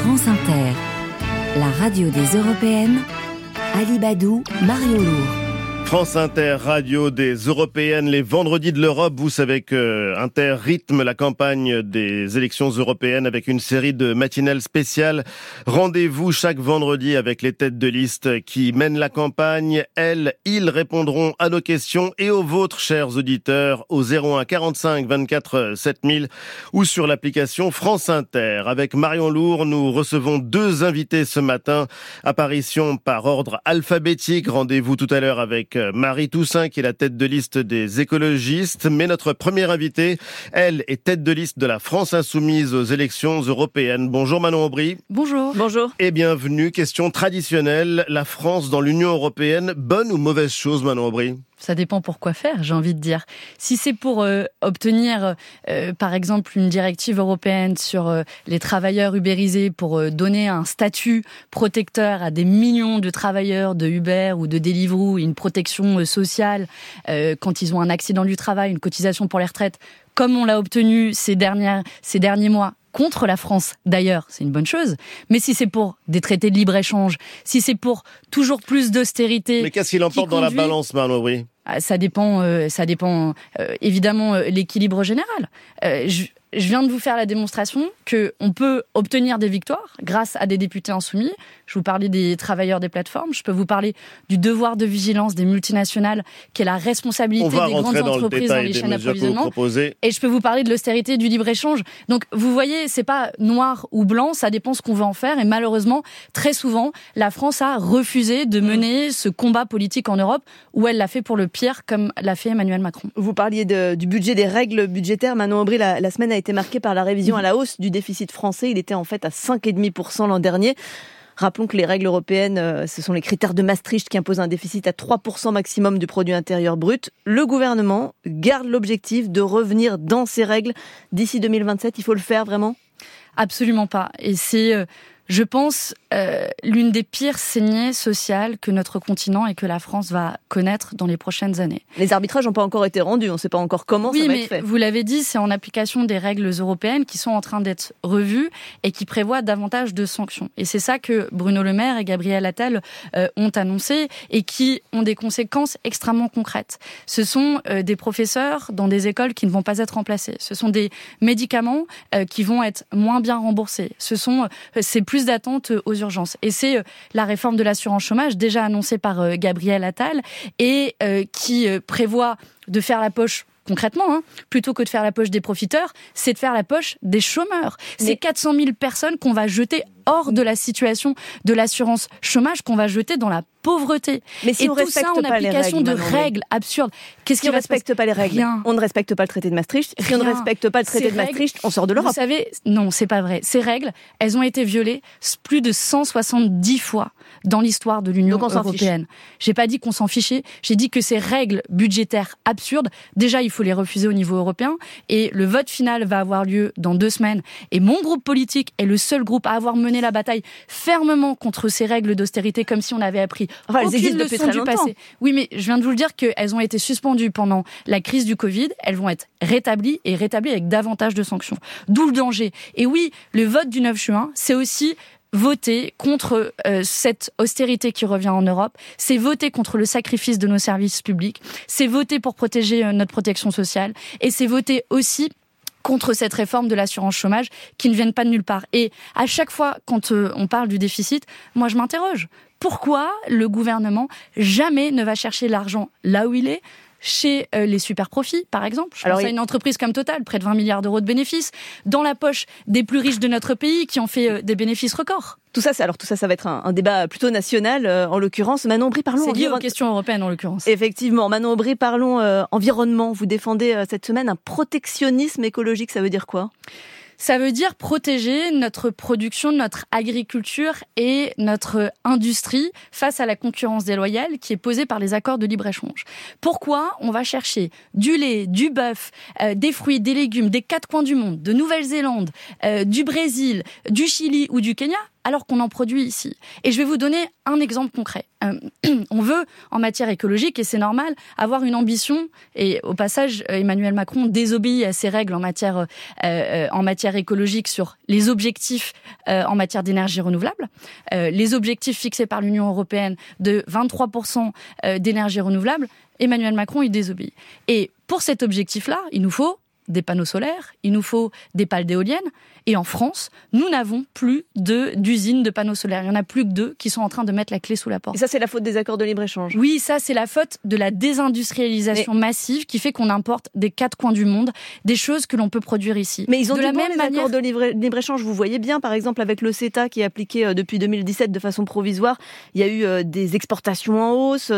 France Inter, la radio des Européennes, Ali Badou, Marion Lourd. France Inter, radio des Européennes, les vendredis de l'Europe. Vous savez que Inter rythme la campagne des élections européennes avec une série de matinales spéciales. Rendez-vous chaque vendredi avec les têtes de liste qui mènent la campagne. Ils répondront à nos questions et aux vôtres, chers auditeurs, au 01 45 24 7000 ou sur l'application France Inter. Avec Marion Lourd, nous recevons deux invités ce matin. Apparition par ordre alphabétique. Rendez-vous tout à l'heure avec Marie Toussaint, qui est la tête de liste des écologistes. Mais notre première invitée, elle est tête de liste de la France Insoumise aux élections européennes. Bonjour Manon Aubry. Bonjour. Bonjour. Et bienvenue. Question traditionnelle. La France dans l'Union européenne, bonne ou mauvaise chose, Manon Aubry ? Ça dépend pour quoi faire, j'ai envie de dire. Si c'est pour obtenir, par exemple, une directive européenne sur les travailleurs ubérisés, pour donner un statut protecteur à des millions de travailleurs de Uber ou de Deliveroo, une protection sociale quand ils ont un accident du travail, une cotisation pour les retraites, comme on l'a obtenu ces derniers mois, contre la France, d'ailleurs, c'est une bonne chose. Mais si c'est pour des traités de libre-échange, si c'est pour toujours plus d'austérité... Mais qu'est-ce qu'il emporte dans la balance, Manon Aubry ? Ça dépend évidemment l'équilibre général. Je viens de vous faire la démonstration qu'on peut obtenir des victoires grâce à des députés insoumis. Je vous parlais des travailleurs des plateformes. Je peux vous parler du devoir de vigilance des multinationales, qui est la responsabilité des grandes entreprises dans les chaînes d'approvisionnement. Et je peux vous parler de l'austérité et du libre-échange. Donc, vous voyez, c'est pas noir ou blanc, ça dépend ce qu'on veut en faire. Et malheureusement, très souvent, la France a refusé de mener ce combat politique en Europe, où elle l'a fait pour le pire, comme l'a fait Emmanuel Macron. Vous parliez du budget, des règles budgétaires. Manon Aubry, la semaine a été marquée par la révision à la hausse du déficit français. Il était en fait à 5,5% l'an dernier. Rappelons que les règles européennes, ce sont les critères de Maastricht qui imposent un déficit à 3% maximum du produit intérieur brut. Le gouvernement garde l'objectif de revenir dans ces règles d'ici 2027. Il faut le faire vraiment ? Absolument pas. Et c'est... je pense, l'une des pires saignées sociales que notre continent et que la France va connaître dans les prochaines années. Les arbitrages n'ont pas encore été rendus, on ne sait pas encore comment ça va être fait. Oui, mais vous l'avez dit, c'est en application des règles européennes qui sont en train d'être revues et qui prévoient davantage de sanctions. Et c'est ça que Bruno Le Maire et Gabriel Attal ont annoncé et qui ont des conséquences extrêmement concrètes. Ce sont des professeurs dans des écoles qui ne vont pas être remplacés. Ce sont des médicaments qui vont être moins bien remboursés. C'est plus d'attente aux urgences. Et c'est la réforme de l'assurance chômage, déjà annoncée par Gabriel Attal, et qui prévoit de faire la poche concrètement, plutôt que de faire la poche des profiteurs, c'est de faire la poche des chômeurs. C'est 400 000 personnes qu'on va jeter hors de la situation de l'assurance chômage, qu'on va jeter dans la pauvreté. Mais si et on tout ça en application de règles absurdes. Qu'est-ce qui ne respecte pas les règles ? On ne respecte pas le traité de Maastricht. Si on ne respecte pas le traité de Maastricht, on sort de l'Europe. Vous savez, non, c'est pas vrai. Ces règles, elles ont été violées plus de 170 fois dans l'histoire de l'Union européenne. J'ai pas dit qu'on s'en fichait, j'ai dit que ces règles budgétaires absurdes, déjà il faut les refuser au niveau européen, et le vote final va avoir lieu dans 2 semaines. Et mon groupe politique est le seul groupe à avoir mené la bataille fermement contre ces règles d'austérité, comme si on avait appris aucune leçon du passé. Oui, mais je viens de vous le dire qu'elles ont été suspendues pendant la crise du Covid, elles vont être rétablies avec davantage de sanctions. D'où le danger. Et oui, le vote du 9 juin, c'est aussi voter contre cette austérité qui revient en Europe, c'est voter contre le sacrifice de nos services publics, c'est voter pour protéger notre protection sociale, et c'est voter aussi contre cette réforme de l'assurance chômage qui ne viennent pas de nulle part. Et à chaque fois, quand on parle du déficit, moi je m'interroge. Pourquoi le gouvernement jamais ne va chercher l'argent là où il est ? Chez les super profits, par exemple. Je pense à une entreprise comme Total, près de 20 milliards d'euros de bénéfices, dans la poche des plus riches de notre pays qui ont fait des bénéfices records. Tout ça, ça va être un débat plutôt national, en l'occurrence. Manon Aubry, parlons... C'est lié aux questions européennes, en l'occurrence. Effectivement. Manon Aubry, parlons environnement. Vous défendez cette semaine un protectionnisme écologique. Ça veut dire quoi ? Ça veut dire protéger notre production, notre agriculture et notre industrie face à la concurrence déloyale qui est posée par les accords de libre-échange. Pourquoi on va chercher du lait, du bœuf, des fruits, des légumes, des 4 coins du monde, de Nouvelle-Zélande, du Brésil, du Chili ou du Kenya, alors qu'on en produit ici. Et je vais vous donner un exemple concret. On veut, en matière écologique, et c'est normal, avoir une ambition, et au passage, Emmanuel Macron désobéit à ses règles en matière écologique sur les objectifs en matière d'énergie renouvelable. Les objectifs fixés par l'Union européenne de 23% d'énergie renouvelable, Emmanuel Macron y désobéit. Et pour cet objectif-là, il nous faut des panneaux solaires, il nous faut des pales d'éoliennes. Et en France, nous n'avons plus d'usines de panneaux solaires. Il n'y en a plus que 2 qui sont en train de mettre la clé sous la porte. Et ça, c'est la faute des accords de libre-échange. Oui, ça, c'est la faute de la désindustrialisation massive qui fait qu'on importe des 4 coins du monde des choses que l'on peut produire ici. Mais ils ont les accords de libre-échange. Vous voyez bien, par exemple, avec le CETA qui est appliqué depuis 2017 de façon provisoire, il y a eu des exportations en hausse,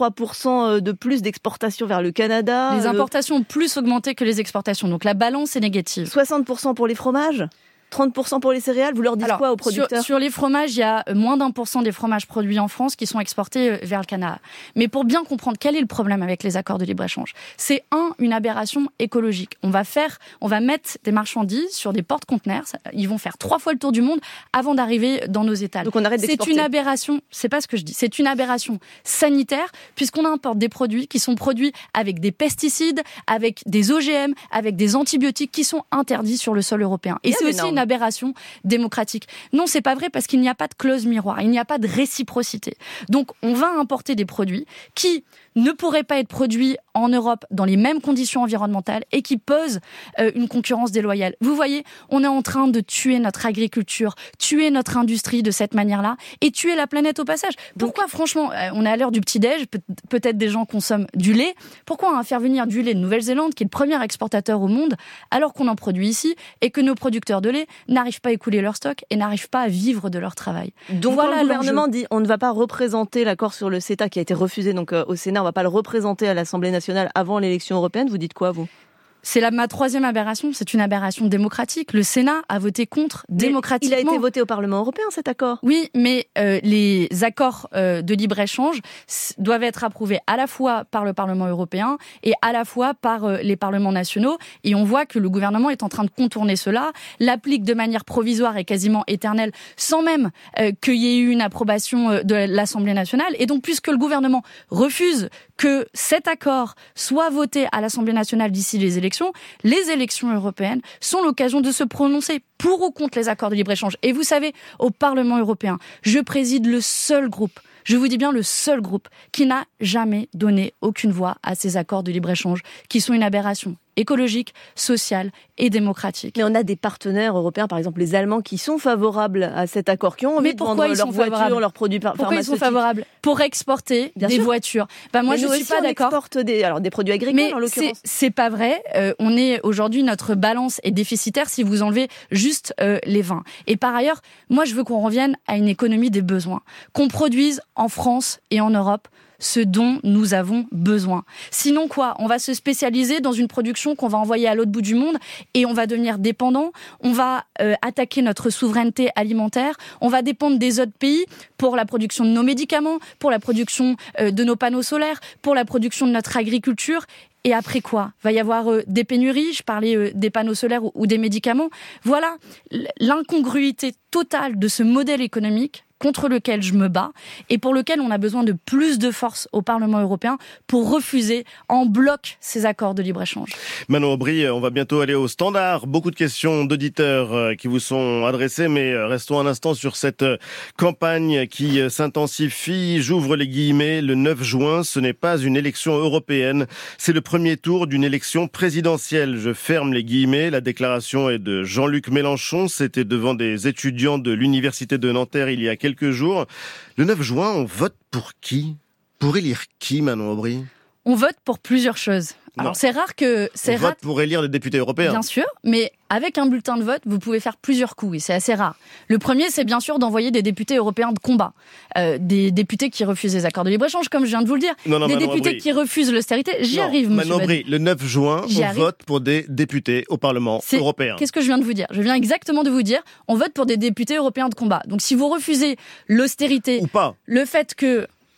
33% de plus d'exportations vers le Canada. Les importations ont plus augmenté que les exportations. Donc la balance est négative. 60% pour les fromages, 30% pour les céréales, vous leur dites quoi aux producteurs ? Sur les fromages, il y a moins d'1% des fromages produits en France qui sont exportés vers le Canada. Mais pour bien comprendre quel est le problème avec les accords de libre-échange, c'est une aberration écologique. On va mettre des marchandises sur des porte-conteneurs, ils vont faire 3 fois le tour du monde avant d'arriver dans nos étals. Donc on arrête d'exporter. C'est une aberration, c'est pas ce que je dis, c'est une aberration sanitaire puisqu'on importe des produits qui sont produits avec des pesticides, avec des OGM, avec des antibiotiques qui sont interdits sur le sol européen. Et c'est aussi une aberration démocratique. Non, c'est pas vrai parce qu'il n'y a pas de clause miroir, il n'y a pas de réciprocité. Donc, on va importer des produits qui ne pourraient pas être produits en Europe dans les mêmes conditions environnementales et qui posent une concurrence déloyale. Vous voyez, on est en train de tuer notre agriculture, tuer notre industrie de cette manière-là et tuer la planète au passage. Pourquoi, franchement, on est à l'heure du petit-déj, peut-être des gens consomment du lait. Pourquoi faire venir du lait de Nouvelle-Zélande, qui est le premier exportateur au monde, alors qu'on en produit ici et que nos producteurs de lait n'arrivent pas à écouler leur stock et n'arrivent pas à vivre de leur travail. Donc voilà, le gouvernement dit on ne va pas représenter l'accord sur le CETA qui a été refusé donc au Sénat, on ne va pas le représenter à l'Assemblée nationale avant l'élection européenne. Vous dites quoi, vous ? C'est ma 3e aberration, c'est une aberration démocratique. Le Sénat a voté contre démocratiquement. Il a été voté au Parlement européen, cet accord. Oui, mais les accords de libre-échange doivent être approuvés à la fois par le Parlement européen et à la fois par les parlements nationaux. Et on voit que le gouvernement est en train de contourner cela, l'applique de manière provisoire et quasiment éternelle, sans même qu'il y ait eu une approbation de l'Assemblée nationale. Et donc, puisque le gouvernement refuse que cet accord soit voté à l'Assemblée nationale d'ici les élections européennes sont l'occasion de se prononcer pour ou contre les accords de libre-échange. Et vous savez, au Parlement européen, je préside le seul groupe, je vous dis bien le seul groupe, qui n'a jamais donné aucune voix à ces accords de libre-échange, qui sont une aberration écologique, sociale et démocratique. Mais on a des partenaires européens, par exemple les Allemands, qui sont favorables à cet accord, qui ont envie de vendre leurs voitures, leurs produits pharmaceutiques. Pourquoi ils sont favorables ? Pour exporter des voitures. Moi, je suis pas d'accord. On exporte des produits agricoles, en l'occurrence. C'est pas vrai. Aujourd'hui, notre balance est déficitaire si vous enlevez juste les vins. Et par ailleurs, moi, je veux qu'on revienne à une économie des besoins. Qu'on produise en France et en Europe ce dont nous avons besoin. Sinon quoi ? On va se spécialiser dans une production qu'on va envoyer à l'autre bout du monde et on va devenir dépendant, on va attaquer notre souveraineté alimentaire, on va dépendre des autres pays pour la production de nos médicaments, pour la production de nos panneaux solaires, pour la production de notre agriculture. Et après quoi ? Va y avoir des pénuries, je parlais des panneaux solaires ou des médicaments. Voilà l'incongruité totale de ce modèle économique contre lequel je me bats et pour lequel on a besoin de plus de force au Parlement européen pour refuser en bloc ces accords de libre-échange. Manon Aubry, on va bientôt aller au standard. Beaucoup de questions d'auditeurs qui vous sont adressées, mais restons un instant sur cette campagne qui s'intensifie. J'ouvre les guillemets. Le 9 juin, ce n'est pas une élection européenne, c'est le premier tour d'une élection présidentielle. Je ferme les guillemets. La déclaration est de Jean-Luc Mélenchon. C'était devant des étudiants de l'université de Nanterre il y a quelques jours. Le 9 juin, on vote pour qui ? Pour élire qui, Manon Aubry ? On vote pour plusieurs choses. Alors, c'est rare que... On vote pour élire des députés européens. Bien sûr, mais avec un bulletin de vote, vous pouvez faire plusieurs coups, et c'est assez rare. Le premier, c'est bien sûr d'envoyer des députés européens de combat. Des députés qui refusent les accords de libre-échange, comme je viens de vous le dire. Non, des députés qui refusent l'austérité. J'y arrive, monsieur Manon Aubry, le 9 juin, on vote pour des députés au Parlement européen. Qu'est-ce que je viens de vous dire ? Je viens exactement de vous dire, on vote pour des députés européens de combat. Donc si vous refusez l'austérité... Ou pas. Le fait que...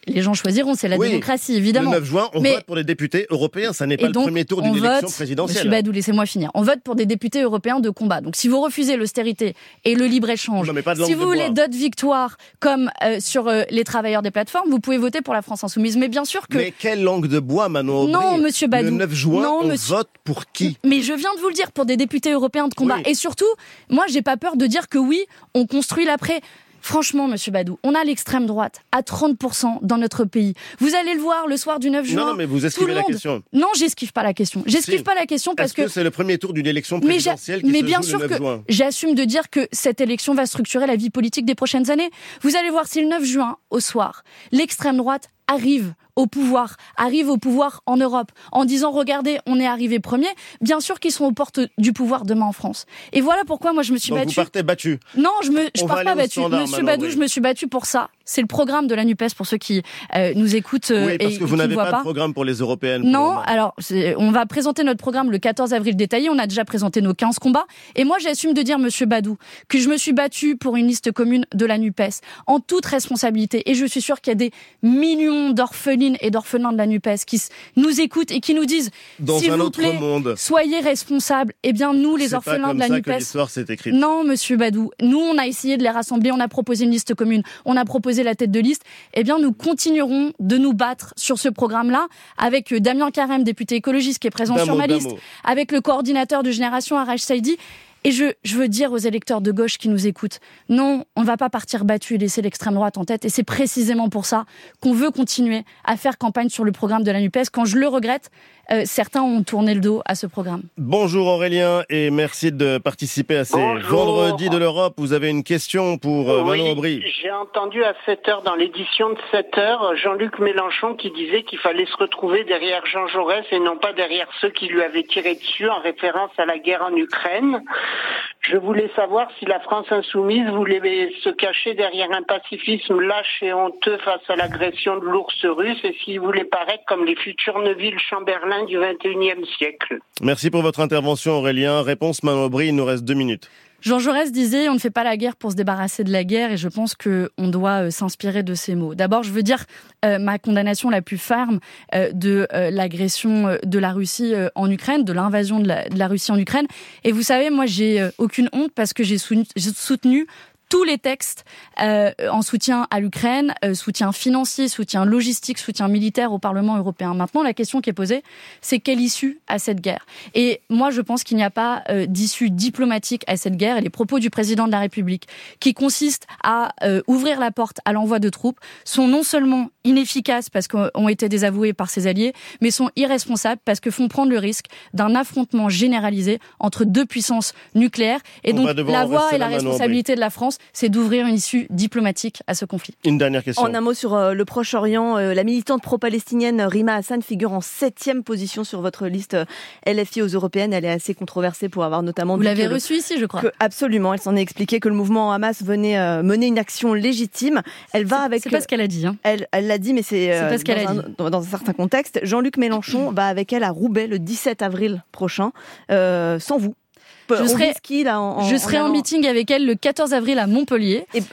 les gens choisiront, c'est la démocratie, évidemment. Le 9 juin, on vote pour des députés européens. Ça n'est pas le premier tour d'une élection présidentielle. Monsieur Badou, laissez-moi finir. On vote pour des députés européens de combat. Donc, si vous refusez l'austérité et le libre-échange, si vous voulez d'autres victoires comme sur les travailleurs des plateformes, vous pouvez voter pour la France Insoumise. Mais bien sûr que... Mais quelle langue de bois, Manon Aubry? Non, monsieur Badou. Le 9 juin, on vote pour qui? Mais je viens de vous le dire, pour des députés européens de combat. Et surtout, moi, j'ai pas peur de dire que oui, on construit l'après. Franchement, monsieur Badou, on a l'extrême droite à 30% dans notre pays. Vous allez le voir le soir du 9 juin. Non, mais vous esquivez la question. Non, j'esquive pas la question. J'esquive pas la question parce que c'est le premier tour d'une élection présidentielle qui se joue le 9 juin. J'assume de dire que cette élection va structurer la vie politique des prochaines années. Vous allez voir si le 9 juin, au soir, l'extrême droite arrive au pouvoir en Europe, en disant regardez, on est arrivé premier. Bien sûr qu'ils sont aux portes du pouvoir demain en France. Et voilà pourquoi moi je me suis battue. Vous partez battue. Non, je pars pas battue. Monsieur Badou, je me suis battue pour ça. C'est le programme de la NUPES pour ceux qui nous écoutent et qui ne voient pas. Oui, parce que vous n'avez pas de programme pour les européennes. Non, alors on va présenter notre programme le 14 avril détaillé. On a déjà présenté nos 15 combats. Et moi, j'assume de dire, monsieur Badou, que je me suis battue pour une liste commune de la NUPES en toute responsabilité. Et je suis sûre qu'il y a des millions d'orphelines et d'orphelins de la NUPES qui nous écoutent et qui nous disent s'il vous plaît, soyez responsables. Eh bien, nous, les orphelins de la NUPES... C'est pas comme ça que l'histoire s'est écrite. Non, monsieur Badou. Nous, on a essayé de les rassembler. On a proposé une liste commune. On a proposé la tête de liste. Eh bien, nous continuerons de nous battre sur ce programme-là avec Damien Carême, député écologiste, qui est présent sur ma liste, avec le coordinateur de Génération Arash Saïdi. Et je veux dire aux électeurs de gauche qui nous écoutent, non, on ne va pas partir battu et laisser l'extrême droite en tête. Et c'est précisément pour ça qu'on veut continuer à faire campagne sur le programme de la NUPES. Quand je le regrette, certains ont tourné le dos à ce programme. Bonjour Aurélien et merci de participer à ces Vendredis de l'Europe. Vous avez une question pour Manon Aubry. J'ai entendu à 7h dans l'édition de 7h Jean-Luc Mélenchon qui disait qu'il fallait se retrouver derrière Jean Jaurès et non pas derrière ceux qui lui avaient tiré dessus en référence à la guerre en Ukraine. Je voulais savoir si la France insoumise voulait se cacher derrière un pacifisme lâche et honteux face à l'agression de l'ours russe et s'il voulait paraître comme les futurs Neville Chamberlain du XXIe siècle. Merci pour votre intervention Aurélien. Réponse Manon Aubry, il nous reste 2 minutes. Jean Jaurès disait « On ne fait pas la guerre pour se débarrasser de la guerre » et je pense qu'on doit s'inspirer de ces mots. D'abord, je veux dire ma condamnation la plus ferme de l'agression de la Russie en Ukraine, de l'invasion de la Russie en Ukraine. Et vous savez, moi, j'ai aucune honte parce que j'ai soutenu tous les textes en soutien à l'Ukraine, soutien financier, soutien logistique, soutien militaire au Parlement européen. Maintenant, la question qui est posée, c'est quelle issue à cette guerre? Et moi, je pense qu'il n'y a pas d'issue diplomatique à cette guerre. Et les propos du président de la République, qui consistent à ouvrir la porte à l'envoi de troupes, sont non seulement inefficaces parce qu'ont été désavoués par ses alliés, mais sont irresponsables parce que font prendre le risque d'un affrontement généralisé entre deux puissances nucléaires. Et donc, la voie et la responsabilité de la France, c'est d'ouvrir une issue diplomatique à ce conflit. Une dernière question. En un mot sur le Proche-Orient, la militante pro-palestinienne Rima Hassan figure en 7e position sur votre liste LFI aux européennes. Elle est assez controversée pour avoir notamment... Vous l'avez reçue ici, je crois. Absolument, elle s'en est expliqué que le mouvement Hamas venait mener une action légitime. Elle va avec... C'est pas ce qu'elle a dit. Hein. Elle l'a dit, mais c'est pas ce qu'elle a dit. Dans un certain contexte. Jean-Luc Mélenchon va avec elle à Roubaix le 17 avril prochain, sans vous. Je serai en meeting avec elle le 14 avril à Montpellier. Et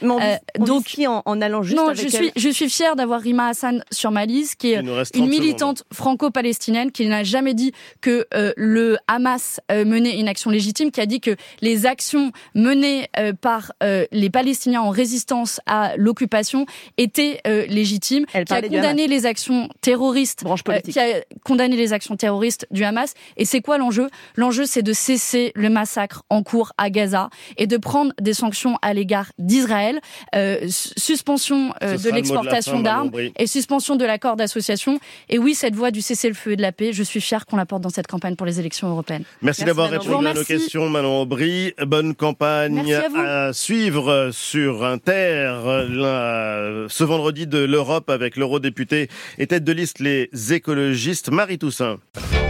en allant juste avec elle. Je suis fière d'avoir Rima Hassan sur ma liste, qui est une militante franco-palestinienne, qui n'a jamais dit que le Hamas menait une action légitime, qui a dit que les actions menées par les Palestiniens en résistance à l'occupation étaient légitimes, qui a condamné les actions terroristes, du Hamas. Et c'est quoi l'enjeu? L'enjeu, c'est de cesser le massacre en cours à Gaza et de prendre des sanctions à l'égard d'Israël, suspension de l'exportation d'armes et suspension de l'accord d'association. Et oui, cette voie du cessez-le-feu et de la paix, je suis fière qu'on la porte dans cette campagne pour les élections européennes. Merci d'avoir répondu à nos questions, Manon Aubry. Bonne campagne à suivre sur Inter ce vendredi de l'Europe avec l'eurodéputé et tête de liste les écologistes Marie Toussaint.